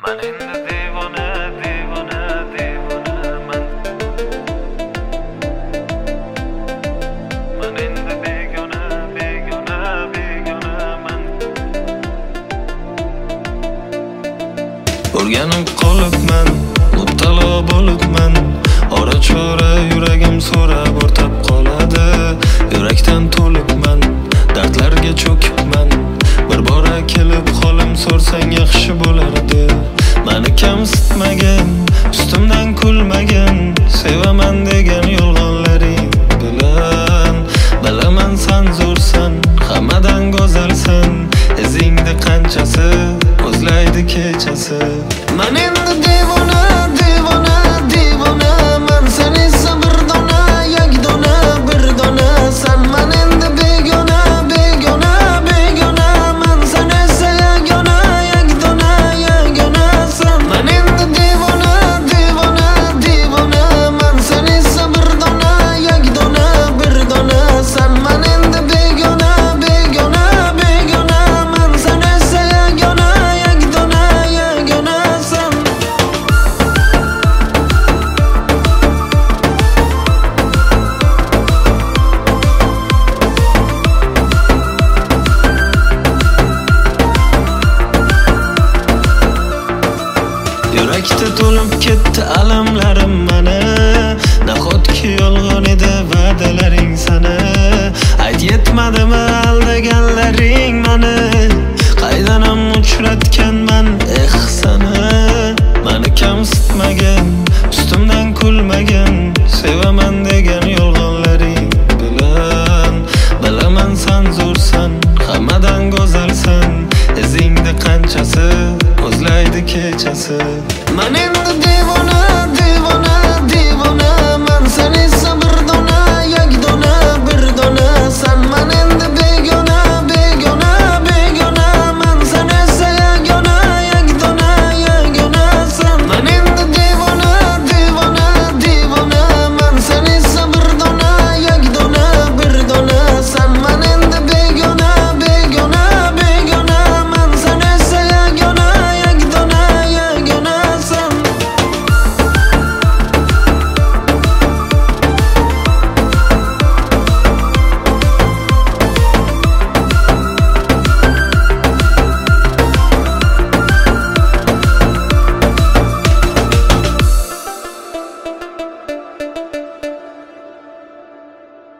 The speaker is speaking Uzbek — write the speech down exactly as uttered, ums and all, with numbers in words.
Man endi devona, devona, devonaman. Man endi begona, begona, begonaman. O'rganib qolibman, mubtalo bo'libman. Ora-chora yuragim so'rab o'rtab qoladi. Yurakdan to'libman, dardlarga cho'kibman. Bir bora kelib holim so'rsang yaxshi bo'lardi. Mani kamsitmagan, ustimdan kulmagan, sevaman degan yolg'onlaring bilan. Bilaman san zo'rsan, hammadan go'zalsan. Izingni qanchasi ko'zlaydi kechasi. Man endi devona, devona, devonaman. Sen esa bir dona, yagdona, bir dona san. Man endi begona, begona, begonaman. Sen esa yagona, yagdona, yagona san. Man endi devona, devona, devonaman. Sen esa bir dona, yagdona, bir dona san. Man endi begona, begona, begonaman. Sen esa yagona, yagdona, yagona san. Yurakda to'lib ketdi alamlarim mana. Nahotki yolg'on edi va'dalaring sana. Ayt yetmadimi aldaganlaring mani. Qaydanam uchratganman eh sana. Mani kamsitmagan, ustimdan kulmagan, sevaman degan yolg'onlaring bilan. Bilaman san zo'rsan, hammadan go'zalsan. Izingni qanchasi ko'zlaydi kechasi. Man endi